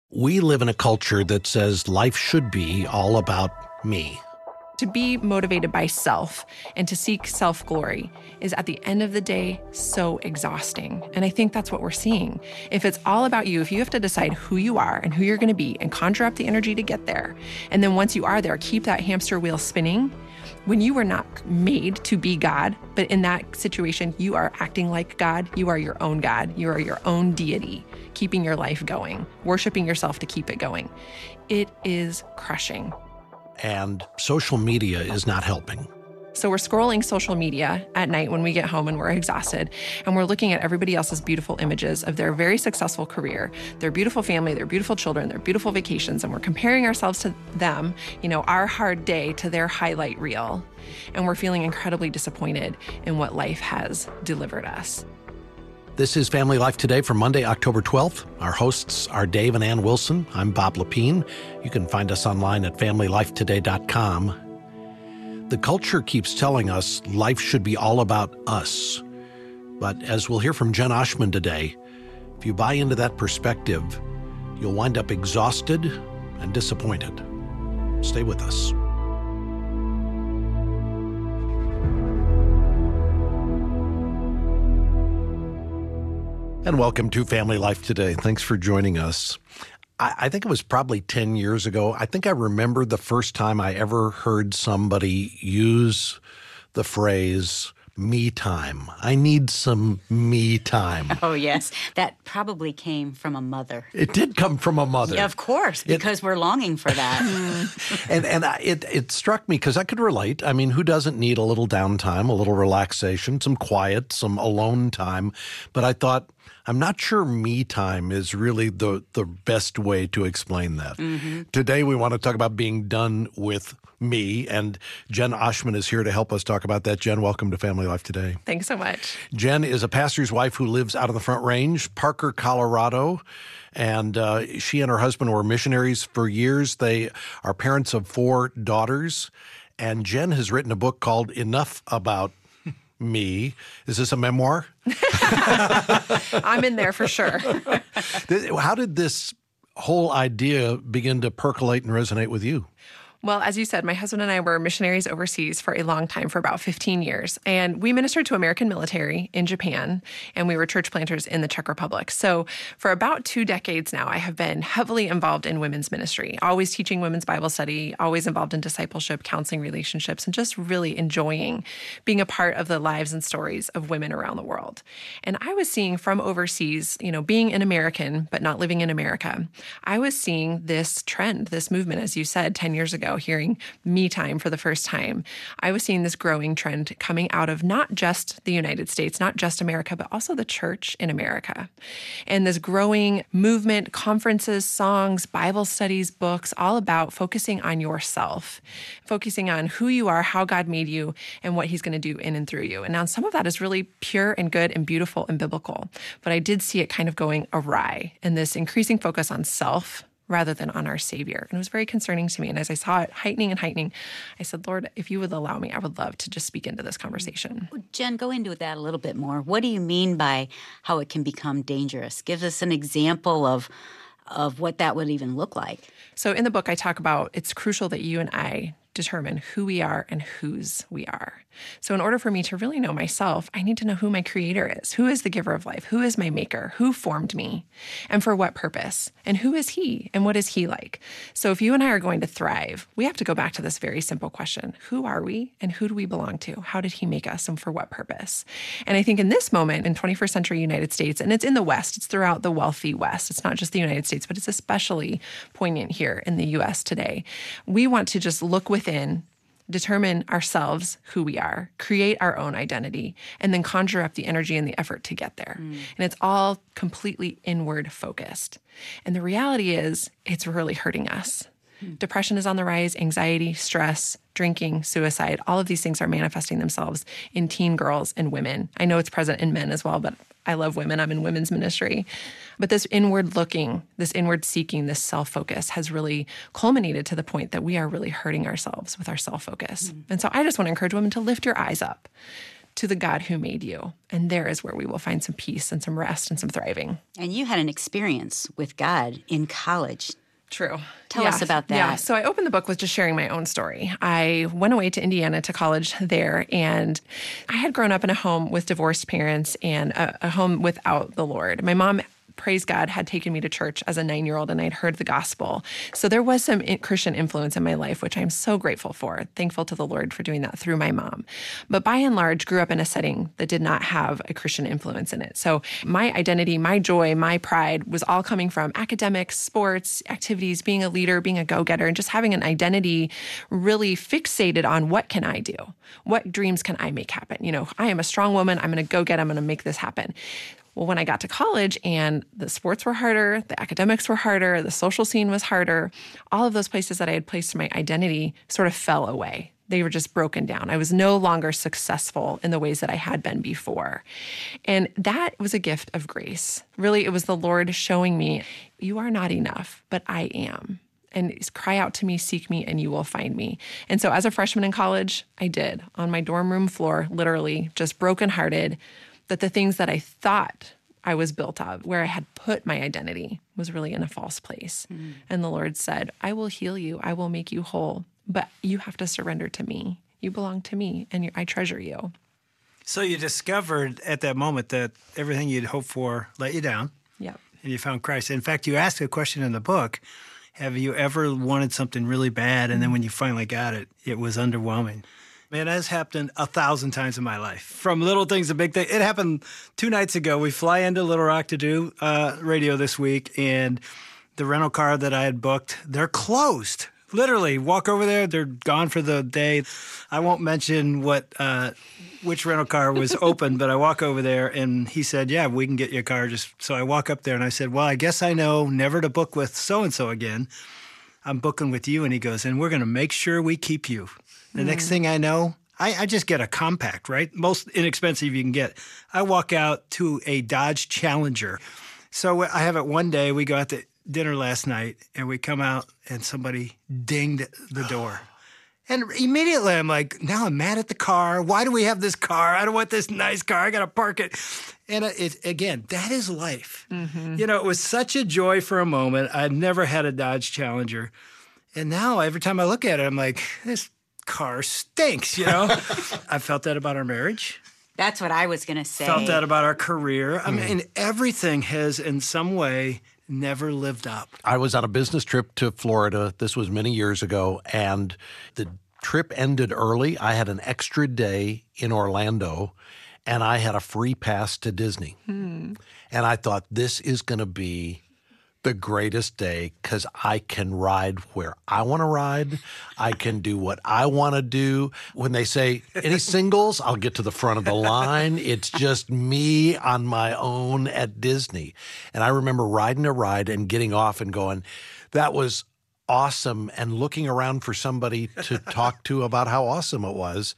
We live in a culture that says life should be all about me. To be motivated by self and to seek self-glory is at the end of the day so exhausting. And I think that's what we're seeing. If it's all about you, if you have to decide who you are and who you're going to be and conjure up the energy to get there, and then once you are there, keep that hamster wheel spinning, when you were not made to be God, but in that situation, you are acting like God, you are your own God, you are your own deity, keeping your life going, worshiping yourself to keep it going. It is crushing. And social media is not helping. So we're scrolling social media at night when we get home and we're exhausted, and we're looking at everybody else's beautiful images of their very successful career, their beautiful family, their beautiful children, their beautiful vacations, and we're comparing ourselves to them, our hard day to their highlight reel. And we're feeling incredibly disappointed in what life has delivered us. This is Family Life Today for Monday, October 12th. Our hosts are Dave and Ann Wilson. I'm Bob Lepine. You can find us online at familylifetoday.com. The culture keeps telling us life should be all about us. But as we'll hear from Jen Oshman today, if you buy into that perspective, you'll wind up exhausted and disappointed. Stay with us. And welcome to Family Life Today. Thanks for joining us. I think it was probably 10 years ago. I think I remember the first time I ever heard somebody use the phrase, me time. I need some me time. Oh, yes. That probably came from a mother. It did come from a mother. Yeah, of course, because we're longing for that. It struck me because I could relate. I mean, who doesn't need a little downtime, a little relaxation, some quiet, some alone time? But I thought, I'm not sure me time is really the best way to explain that. Mm-hmm. Today, we want to talk about being done with me, and Jen Oshman is here to help us talk about that. Jen, welcome to Family Life Today. Thanks so much. Jen is a pastor's wife who lives out on the Front Range, Parker, Colorado, and she and her husband were missionaries for years. They are parents of 4 daughters, and Jen has written a book called Enough About Me. Is this a memoir? I'm in there for sure. How did this whole idea begin to percolate and resonate with you? Well, as you said, my husband and I were missionaries overseas for a long time, for about 15 years. And we ministered to American military in Japan, and we were church planters in the Czech Republic. So for about 2 decades now, I have been heavily involved in women's ministry, always teaching women's Bible study, always involved in discipleship, counseling, relationships, and just really enjoying being a part of the lives and stories of women around the world. And I was seeing from overseas, being an American, but not living in America, I was seeing this trend, this movement, as you said, 10 years ago, hearing me time for the first time. I was seeing this growing trend coming out of not just the United States, not just America, but also the church in America. And this growing movement, conferences, songs, Bible studies, books, all about focusing on yourself, focusing on who you are, how God made you, and what he's going to do in and through you. And now some of that is really pure and good and beautiful and biblical. But I did see it kind of going awry, and this increasing focus on self rather than on our Savior. And it was very concerning to me. And as I saw it heightening and heightening, I said, Lord, if you would allow me, I would love to just speak into this conversation. Jen, go into that a little bit more. What do you mean by how it can become dangerous? Give us an example of what that would even look like. So in the book, I talk about it's crucial that you and I determine who we are and whose we are. So in order for me to really know myself, I need to know who my creator is. Who is the giver of life? Who is my maker? Who formed me? And for what purpose? And who is he? And what is he like? So if you and I are going to thrive, we have to go back to this very simple question. Who are we? And who do we belong to? How did he make us? And for what purpose? And I think in this moment, in 21st century United States, and it's in the West, it's throughout the wealthy West. It's not just the United States, but it's especially poignant here in the U.S. today. We want to just look within, determine ourselves who we are, create our own identity, and then conjure up the energy and the effort to get there. And it's all completely inward focused. And the reality is, it's really hurting us. Depression is on the rise, anxiety, stress, drinking, suicide, all of these things are manifesting themselves in teen girls and women. I know it's present in men as well, but I love women. I'm in women's ministry. But this inward looking, this inward seeking, this self-focus has really culminated to the point that we are really hurting ourselves with our self-focus. And so I just want to encourage women to lift your eyes up, to the God who made you. And there is where we will find some peace and some rest and some thriving. And you had an experience with God in college. True. Tell us about that. Yeah. So I opened the book with just sharing my own story. I went away to Indiana to college there, and I had grown up in a home with divorced parents and a home without the Lord. My mom, praise God, had taken me to church as a 9-year-old, and I'd heard the gospel. So there was some Christian influence in my life, which I'm so grateful for. Thankful to the Lord for doing that through my mom. But by and large, grew up in a setting that did not have a Christian influence in it. So my identity, my joy, my pride was all coming from academics, sports, activities, being a leader, being a go-getter, and just having an identity really fixated on what can I do? What dreams can I make happen? I am a strong woman. I'm going to go get them. I'm going to make this happen. Well, when I got to college and the sports were harder, the academics were harder, the social scene was harder, all of those places that I had placed my identity sort of fell away. They were just broken down. I was no longer successful in the ways that I had been before. And that was a gift of grace. Really, it was the Lord showing me, you are not enough, but I am. And cry out to me, seek me, and you will find me. And so as a freshman in college, I did on my dorm room floor, literally just brokenhearted, that the things that I thought I was built of, where I had put my identity, was really in a false place. Mm. And the Lord said, I will heal you. I will make you whole. But you have to surrender to me. You belong to me, and I treasure you. So you discovered at that moment that everything you'd hoped for let you down. Yep. And you found Christ. In fact, you asked a question in the book, have you ever wanted something really bad, and then when you finally got it, it was underwhelming? Man, that has happened 1,000 times in my life. From little things to big things. It happened 2 nights ago. We fly into Little Rock to do radio this week, and the rental car that I had booked, they're closed. Literally, walk over there, they're gone for the day. I won't mention which rental car was open, but I walk over there, and he said, yeah, we can get you a car. So I walk up there, and I said, well, I guess I know never to book with so-and-so again. I'm booking with you. And he goes, and we're going to make sure we keep you. The next thing I know, I just get a compact, right? Most inexpensive you can get. I walk out to a Dodge Challenger. So I have it one day. We go out to dinner last night, and we come out, and somebody dinged the door. And immediately I'm like, now I'm mad at the car. Why do we have this car? I don't want this nice car. I got to park it. And again, that is life. Mm-hmm. It was such a joy for a moment. I'd never had a Dodge Challenger. And now every time I look at it, I'm like, this car stinks, I felt that about our marriage. That's what I was going to say. Felt that about our career. I mean, everything has in some way never lived up. I was on a business trip to Florida. This was many years ago, and the trip ended early. I had an extra day in Orlando, and I had a free pass to Disney. And I thought, this is going to be the greatest day because I can ride where I want to ride. I can do what I want to do. When they say, any singles, I'll get to the front of the line. It's just me on my own at Disney. And I remember riding a ride and getting off and going, that was awesome, and looking around for somebody to talk to about how awesome it was.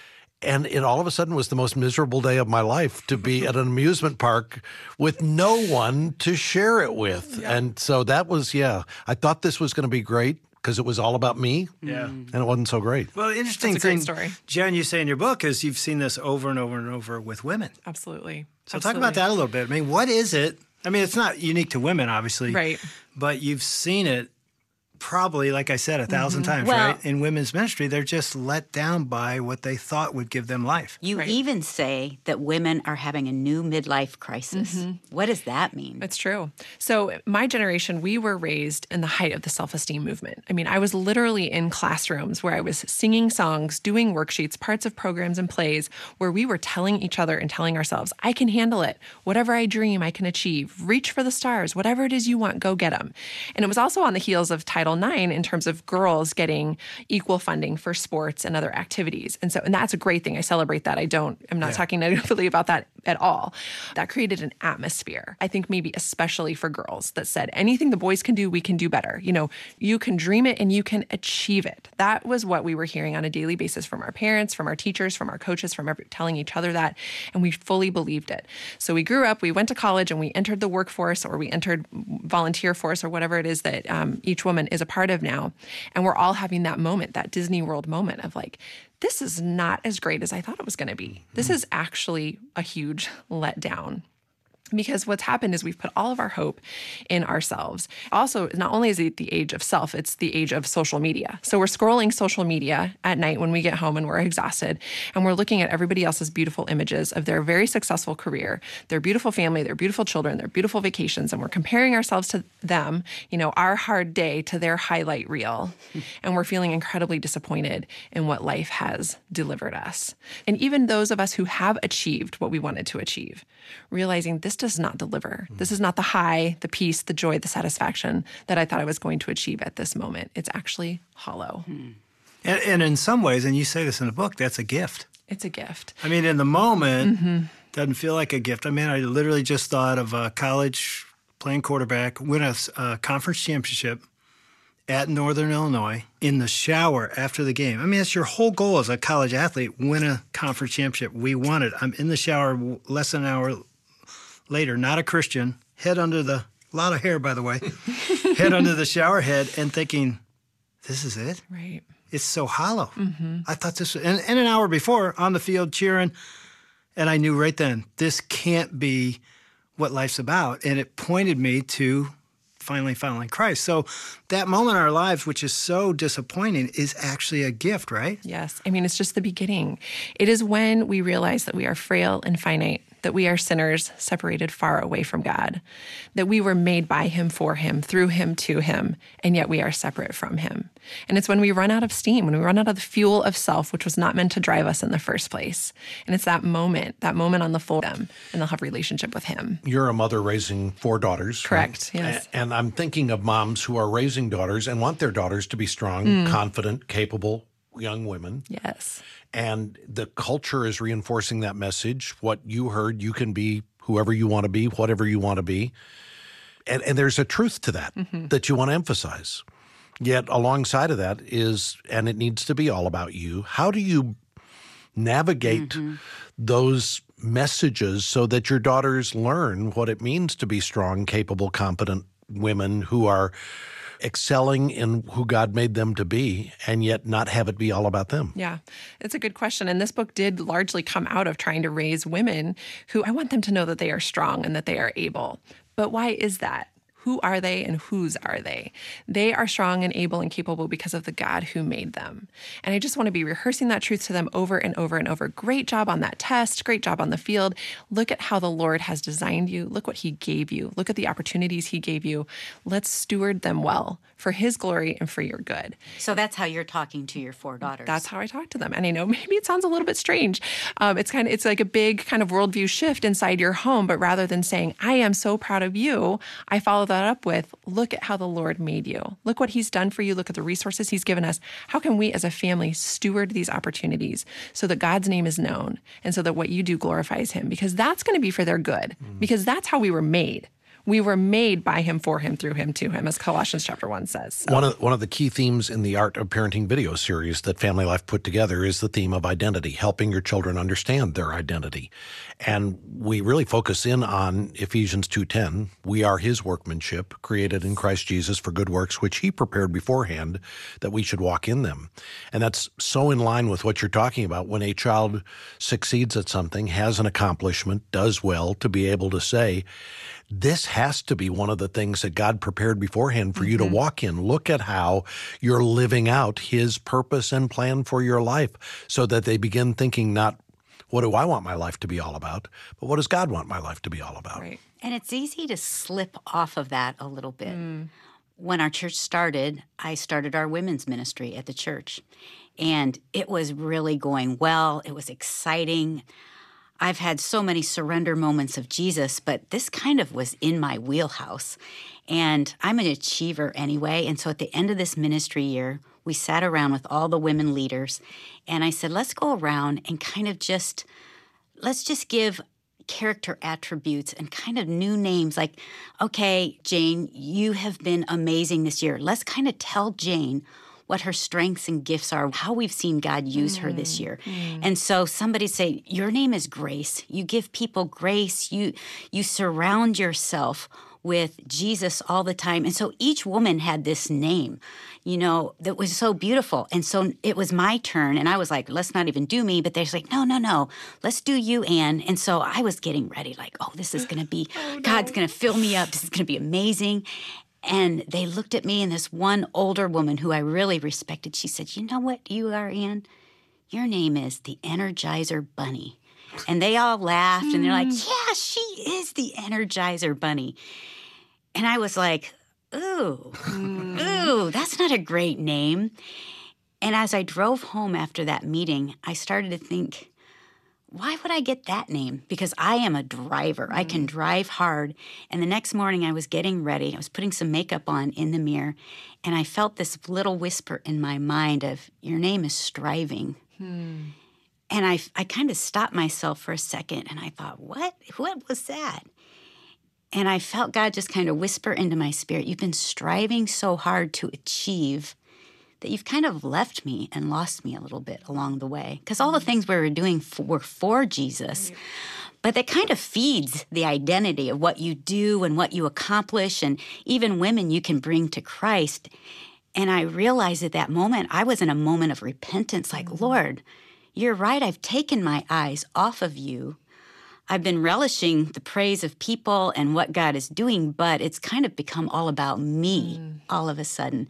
And it all of a sudden was the most miserable day of my life to be at an amusement park with no one to share it with. Yeah. And so that was, I thought this was going to be great because it was all about me. Yeah. And it wasn't so great. Well, the interesting thing, story. Jen, you say in your book is you've seen this over and over and over with women. Absolutely. So talk about that a little bit. I mean, what is it? I mean, it's not unique to women, obviously. Right. But you've seen it probably, like I said, 1,000 times, right? In women's ministry, they're just let down by what they thought would give them life. You even say that women are having a new midlife crisis. What does that mean? It's true. So my generation, we were raised in the height of the self-esteem movement. I mean, I was literally in classrooms where I was singing songs, doing worksheets, parts of programs and plays where we were telling each other and telling ourselves, I can handle it. Whatever I dream, I can achieve. Reach for the stars. Whatever it is you want, go get them. And it was also on the heels of Title IX in terms of girls getting equal funding for sports and other activities. And that's a great thing. I celebrate that. I'm not talking negatively about that at all. That created an atmosphere, I think maybe especially for girls, that said anything the boys can do, we can do better. You can dream it and you can achieve it. That was what we were hearing on a daily basis from our parents, from our teachers, from our coaches, telling each other that. And we fully believed it. So we grew up, we went to college, and we entered the workforce, or we entered volunteer force, or whatever it is that each woman is a part of now. And we're all having that moment, that Disney World moment of like, this is not as great as I thought it was going to be. This is actually a huge letdown. Because what's happened is we've put all of our hope in ourselves. Also, not only is it the age of self, it's the age of social media. So we're scrolling social media at night when we get home and we're exhausted, and we're looking at everybody else's beautiful images of their very successful career, their beautiful family, their beautiful children, their beautiful vacations, and we're comparing ourselves to them, our hard day to their highlight reel. And we're feeling incredibly disappointed in what life has delivered us. And even those of us who have achieved what we wanted to achieve, realizing this does not deliver. This is not the high, the peace, the joy, the satisfaction that I thought I was going to achieve at this moment. It's actually hollow. And in some ways, and you say this in the book, that's a gift. It's a gift. I mean, in the moment, doesn't feel like a gift. I mean, I literally just thought of a college playing quarterback, win a conference championship at Northern Illinois in the shower after the game. I mean, that's your whole goal as a college athlete, win a conference championship. We won it. I'm in the shower less than an hour later, not a Christian, head under a lot of hair, by the way, head under the shower head and thinking, this is it? Right. It's so hollow. I thought this was, and an hour before on the field cheering, and I knew right then, this can't be what life's about. And it pointed me to finally following Christ. So that moment in our lives, which is so disappointing, is actually a gift, right? Yes. I mean, it's just the beginning. It is when we realize that we are frail and finite, that we are sinners separated far away from God, that we were made by him, for him, through him, to him, and yet we are separate from him. And it's when we run out of steam, when we run out of the fuel of self, which was not meant to drive us in the first place. And it's that moment on the floor, and they'll have a relationship with him. You're a mother raising 4 daughters. Correct, right? yes. And I'm thinking of moms who are raising daughters and want their daughters to be strong, confident, capable young women. Yes. And the culture is reinforcing that message. What you heard, you can be whoever you want to be, whatever you want to be. And there's a truth to that that you want to emphasize. Yet alongside of that is, and it needs to be all about you, how do you navigate those messages so that your daughters learn what it means to be strong, capable, competent women who are excelling in who God made them to be, and yet not have it be all about them? Yeah, it's a good question. And this book did largely come out of trying to raise women who I want them to know that they are strong and that they are able. But why is that? Who are they and whose are they? They are strong and able and capable because of the God who made them. And I just want to be rehearsing that truth to them over and over and over. Great job on that test. Great job on the field. Look at how the Lord has designed you. Look what he gave you. Look at the opportunities he gave you. Let's steward them well for his glory and for your good. So that's how you're talking to your 4 daughters. That's how I talk to them. And I know maybe it sounds a little bit strange. It's like a big kind of worldview shift inside your home. But rather than saying, I am so proud of you, I follow that up with, look at how the Lord made you. Look what he's done for you. Look at the resources he's given us. How can we as a family steward these opportunities so that God's name is known and so that what you do glorifies him? Because that's going to be for their good. Because that's how we were made. We were made by him, for him, through him, to him, as Colossians chapter 1 says. So. One of the key themes in the Art of Parenting video series that Family Life put together is the theme of identity, helping your children understand their identity. And we really focus in on Ephesians 2:10. We are his workmanship, created in Christ Jesus for good works, which he prepared beforehand that we should walk in them. And that's so in line with what you're talking about. When a child succeeds at something, has an accomplishment, does well, to be able to say, this has to be one of the things that God prepared beforehand for you to walk in. Look at how you're living out his purpose and plan for your life, so that they begin thinking not, what do I want my life to be all about, but what does God want my life to be all about? Right. And it's easy to slip off of that a little bit. When our church started, I started our women's ministry at the church. And it was really going well. It was exciting. I've had so many surrender moments of Jesus, but this kind of was in my wheelhouse. And I'm an achiever anyway. And so at the end of this ministry year, we sat around with all the women leaders. And I said, let's go around and let's just give character attributes and kind of new names. Like, okay, Jane, you have been amazing this year. Let's kind of tell Jane what her strengths and gifts are, how we've seen God use her this year. And so somebody say, your name is Grace. You give people grace. You surround yourself with Jesus all the time. And so each woman had this name, that was so beautiful. And so it was my turn. And I was like, let's not even do me. But they're like, no, let's do you, Anne. And so I was getting ready like, oh, this is going to be, God's going to fill me up. This is going to be amazing. And they looked at me, and this one older woman who I really respected, she said, you know what you are, Anne? Your name is the Energizer Bunny. And they all laughed, and they're like, yeah, she is the Energizer Bunny. And I was like, ooh, that's not a great name. And as I drove home after that meeting, I started to think, why would I get that name? Because I am a driver. I can drive hard. And the next morning I was getting ready. I was putting some makeup on in the mirror, and I felt this little whisper in my mind of, your name is Striving. And I kind of stopped myself for a second, and I thought, what was that? And I felt God just kind of whisper into my spirit, you've been striving so hard to achieve that you've kind of left me and lost me a little bit along the way. Because all the things we were doing were for Jesus. But that kind of feeds the identity of what you do and what you accomplish, and even women you can bring to Christ. And I realized at that moment, I was in a moment of repentance, like, Lord, you're right. I've taken my eyes off of you. I've been relishing the praise of people and what God is doing, but it's kind of become all about me all of a sudden.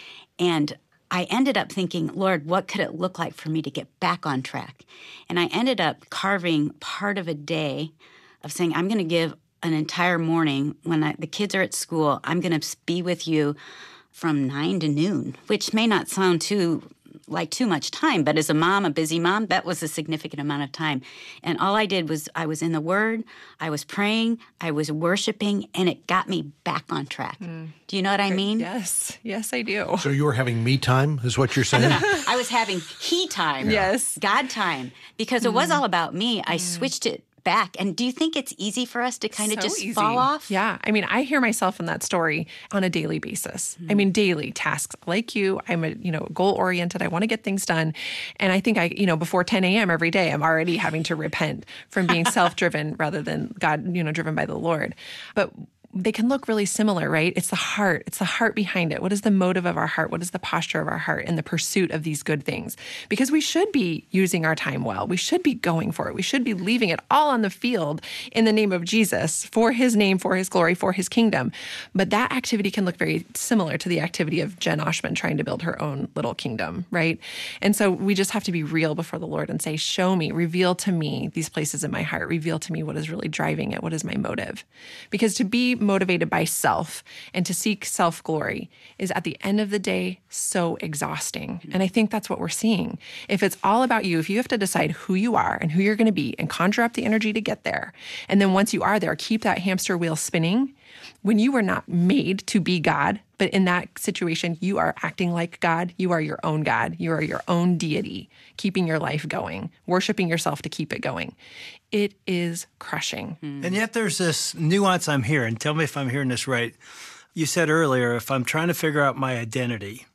And I ended up thinking, Lord, what could it look like for me to get back on track? And I ended up carving part of a day of saying, I'm going to give an entire morning when the kids are at school. I'm going to be with you from 9 to noon, which may not sound too much time, but as a mom, a busy mom, that was a significant amount of time. And all I did was I was in the Word, I was praying, I was worshiping, and it got me back on track. Do you know what I mean? Yes, I do. So you were having me time, is what you're saying? I was having He time. Yes. God time. Because it was all about me. I switched it back. And do you think it's easy for us to kind of just fall off? Yeah. I mean, I hear myself in that story on a daily basis. I mean, daily tasks like you. I'm a, goal oriented. I want to get things done. And I think before 10 a.m. every day, I'm already having to repent from being self-driven rather than God, driven by the Lord. But they can look really similar, right? It's the heart. It's the heart behind it. What is the motive of our heart? What is the posture of our heart in the pursuit of these good things? Because we should be using our time well. We should be going for it. We should be leaving it all on the field in the name of Jesus, for his name, for his glory, for his kingdom. But that activity can look very similar to the activity of Jen Oshman trying to build her own little kingdom, right? And so we just have to be real before the Lord and say, show me, reveal to me these places in my heart. Reveal to me what is really driving it. What is my motive? Because to be motivated by self and to seek self-glory is at the end of the day so exhausting. And I think that's what we're seeing. If it's all about you, if you have to decide who you are and who you're going to be and conjure up the energy to get there, and then once you are there, keep that hamster wheel spinning, when you were not made to be God, but in that situation, you are acting like God. You are your own God. You are your own deity, keeping your life going, worshiping yourself to keep it going. It is crushing. And yet there's this nuance I'm hearing. Tell me if I'm hearing this right. You said earlier, if I'm trying to figure out my identity,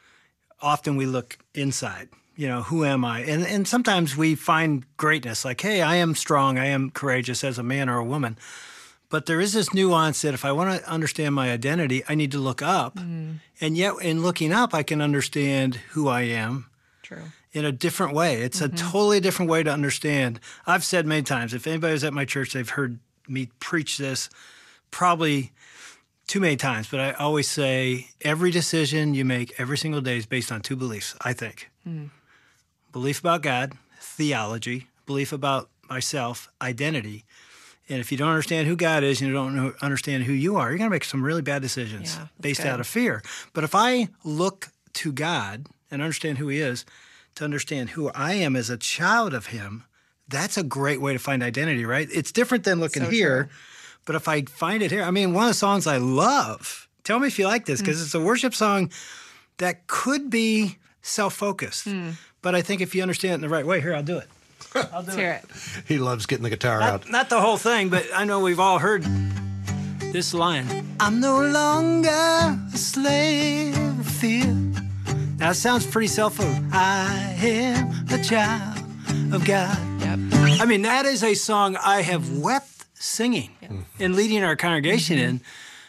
often we look inside. Who am I? And sometimes we find greatness, like, hey, I am strong, I am courageous as a man or a woman. But there is this nuance that if I want to understand my identity, I need to look up. And yet in looking up, I can understand who I am. True. In a different way. It's a totally different way to understand. I've said many times, if anybody was at my church, they've heard me preach this probably too many times, but I always say every decision you make every single day is based on two beliefs, I think. Belief about God, theology, belief about myself, identity. And if you don't understand who God is and you don't understand who you are, you're going to make some really bad decisions based out of fear. But if I look to God and understand who he is, to understand who I am as a child of him, that's a great way to find identity, right? It's different than looking here, but if I find it here, I mean, one of the songs I love, tell me if you like this, because it's a worship song that could be self-focused. But I think if you understand it in the right way, here, I'll do it. Let's hear it. He loves getting the guitar out. Not the whole thing, but I know we've all heard this line. I'm no longer a slave of fear. Now, it sounds pretty self-focused. I am a child of God. Yep. I mean, that is a song I have wept singing and leading our congregation in,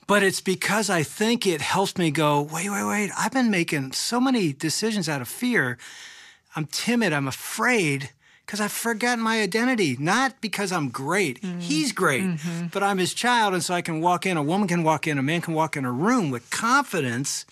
But it's because I think it helps me go, wait. I've been making so many decisions out of fear. I'm timid. I'm afraid because I've forgotten my identity. Not because I'm great. He's great, but I'm his child. And so I can walk in, a woman can walk in, a man can walk in a room with confidence,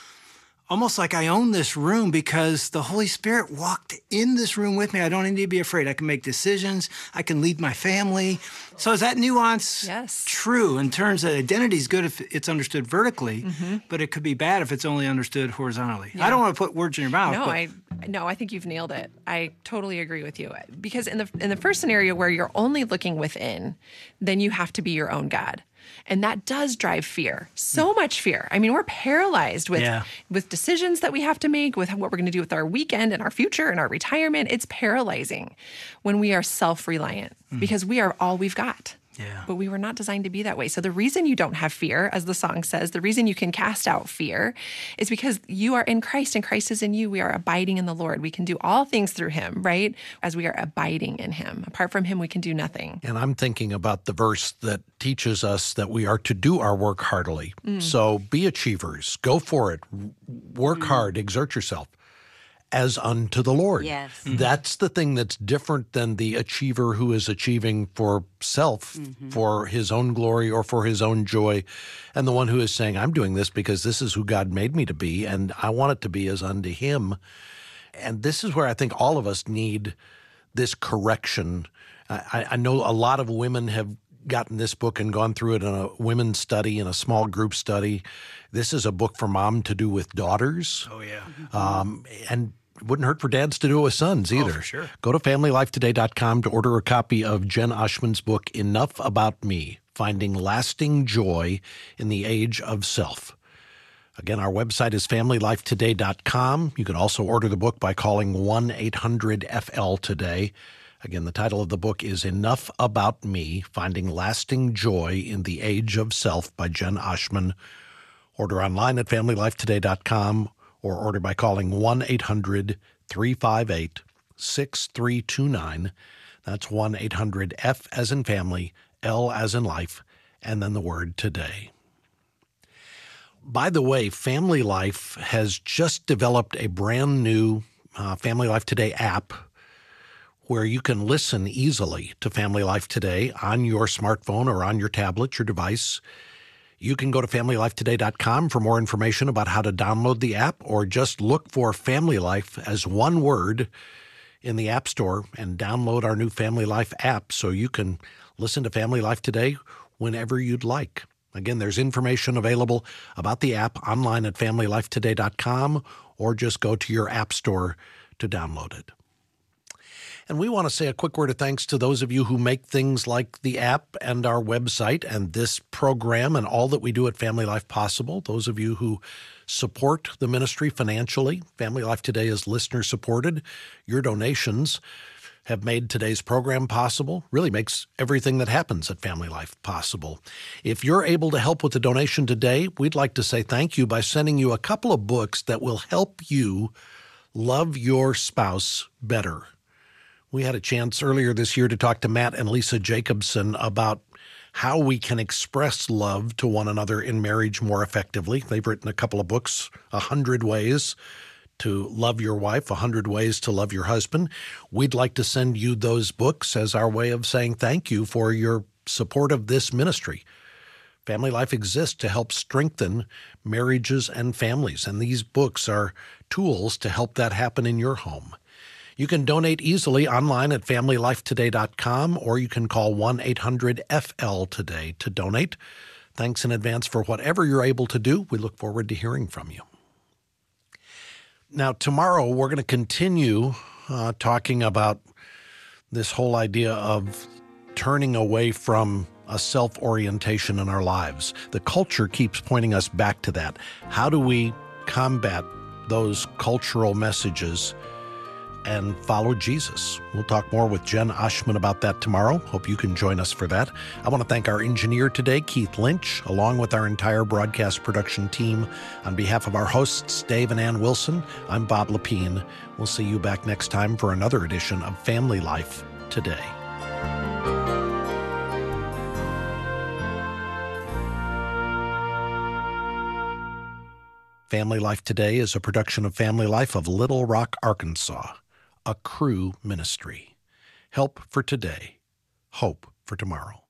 almost like I own this room because the Holy Spirit walked in this room with me. I don't need to be afraid. I can make decisions. I can lead my family. So is that nuance true in terms of identity is good if it's understood vertically, but it could be bad if it's only understood horizontally? Yeah. I don't want to put words in your mouth. No, I think you've nailed it. I totally agree with you. Because in the first scenario where you're only looking within, then you have to be your own God. And that does drive fear, so much fear. I mean, we're paralyzed with decisions that we have to make, with what we're going to do with our weekend and our future and our retirement. It's paralyzing when we are self-reliant because we are all we've got. Yeah. But we were not designed to be that way. So the reason you don't have fear, as the song says, the reason you can cast out fear is because you are in Christ and Christ is in you. We are abiding in the Lord. We can do all things through him, right? As we are abiding in him. Apart from him, we can do nothing. And I'm thinking about the verse that teaches us that we are to do our work heartily. So be achievers. Go for it. Work hard. Exert yourself. As unto the Lord. Yes. That's the thing that's different than the achiever who is achieving for self, for his own glory or for his own joy, and the one who is saying, I'm doing this because this is who God made me to be, and I want it to be as unto him. And this is where I think all of us need this correction. I know a lot of women have gotten this book and gone through it in a women's study, in a small group study. This is a book for mom to do with daughters. Oh, yeah. And it wouldn't hurt for dads to do it with sons either. Oh, for sure. Go to FamilyLifeToday.com to order a copy of Jen Oshman's book, Enough About Me, Finding Lasting Joy in the Age of Self. Again, our website is FamilyLifeToday.com. You can also order the book by calling 1-800-FL-TODAY. Again, the title of the book is Enough About Me, Finding Lasting Joy in the Age of Self by Jen Oshman. Order online at FamilyLifeToday.com or order by calling 1-800-358-6329. That's 1-800-F as in family, L as in life, and then the word today. By the way, Family Life has just developed a brand new Family Life Today app where you can listen easily to Family Life Today on your smartphone or on your tablet, your device. You can go to FamilyLifeToday.com for more information about how to download the app, or just look for Family Life as one word in the App Store and download our new Family Life app so you can listen to Family Life Today whenever you'd like. Again, there's information available about the app online at FamilyLifeToday.com, or just go to your App Store to download it. And we want to say a quick word of thanks to those of you who make things like the app and our website and this program and all that we do at Family Life possible. Those of you who support the ministry financially. Family Life Today is listener-supported. Your donations have made today's program possible, really makes everything that happens at Family Life possible. If you're able to help with the donation today, we'd like to say thank you by sending you a couple of books that will help you love your spouse better. We had a chance earlier this year to talk to Matt and Lisa Jacobson about how we can express love to one another in marriage more effectively. They've written a couple of books, 100 Ways to Love Your Wife, 100 Ways to Love Your Husband. We'd like to send you those books as our way of saying thank you for your support of this ministry. Family Life exists to help strengthen marriages and families, and these books are tools to help that happen in your home. You can donate easily online at FamilyLifeToday.com, or you can call 1-800-FL-TODAY to donate. Thanks in advance for whatever you're able to do. We look forward to hearing from you. Now, tomorrow we're going to continue talking about this whole idea of turning away from a self-orientation in our lives. The culture keeps pointing us back to that. How do we combat those cultural messages and follow Jesus? We'll talk more with Jen Oshman about that tomorrow. Hope you can join us for that. I want to thank our engineer today, Keith Lynch, along with our entire broadcast production team. On behalf of our hosts, Dave and Ann Wilson, I'm Bob Lepine. We'll see you back next time for another edition of Family Life Today. Family Life Today is a production of Family Life of Little Rock, Arkansas, a Cru ministry. Help for today, hope for tomorrow.